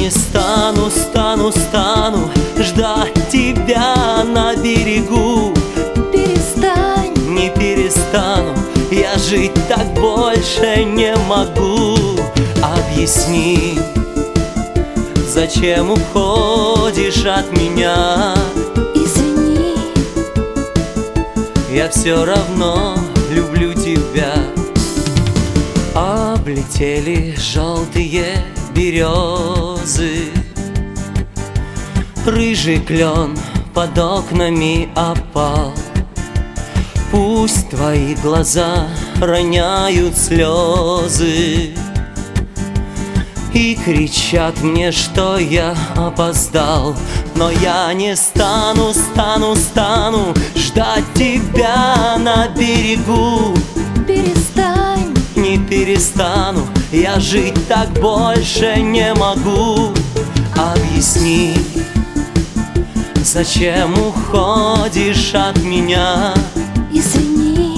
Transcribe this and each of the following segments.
не стану ждать тебя на берегу. Перестань, не перестану, я жить так больше не могу. Объясни, зачем уходишь от меня? извини, Я все равно люблю тебя. Облетели желтые березы, рыжий клен под окнами опал. Пусть твои глаза роняют слезы и кричат мне, что я опоздал. Но я не стану ждать тебя на берегу. перестань, Не перестану, я жить так больше не могу. Объясни, зачем уходишь от меня? извини,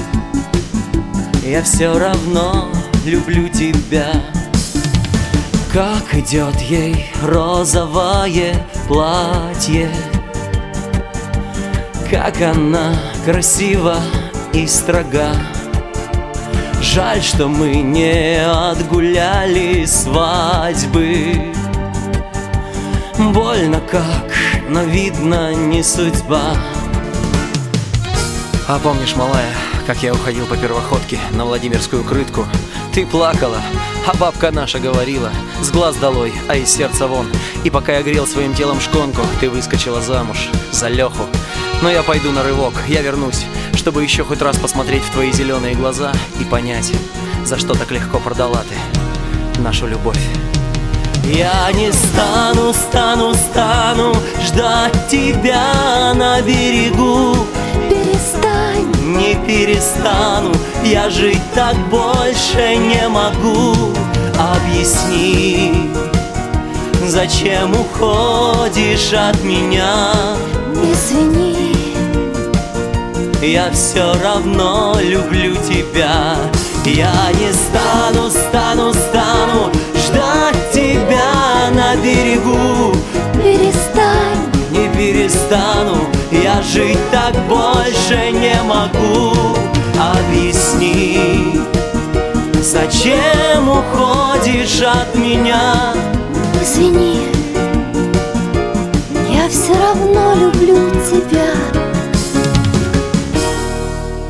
Я все равно люблю тебя. Как идет ей розовое платье, как она красива и строга. Жаль, что мы не отгуляли свадьбы. Больно как, но видно не судьба. А помнишь, малая, как я уходил по первоходке на Владимирскую крытку? Ты плакала, а бабка наша говорила: с глаз долой, а из сердца вон. И пока я грел своим телом шконку, ты выскочила замуж за Леху. Но я пойду на рывок, я вернусь, чтобы еще хоть раз посмотреть в твои зеленые глаза и понять, за что так легко продала ты нашу любовь. Я не стану ждать тебя на берегу. перестань, Не перестану, я жить так больше не могу. Объясни, зачем уходишь от меня? извини, Я все равно люблю тебя. Я не стану ждать тебя на берегу. перестань, Не перестану, я жить так больше не могу. Объясни, зачем уходишь от меня? извини, я все равно люблю